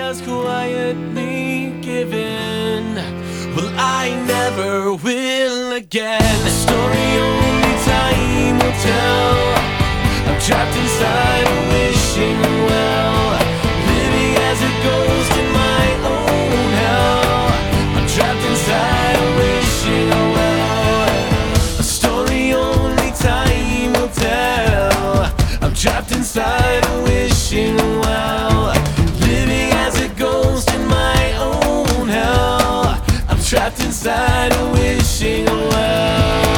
just quietly give in. Well, I never will again. A story only time will tell. I'm trapped inside a wishing well, living as a ghost in my own hell. I'm trapped inside a wishing well. A story only time will tell. I'm trapped inside a wishing well, living as a ghost in my own hell. I'm trapped inside a wishing well.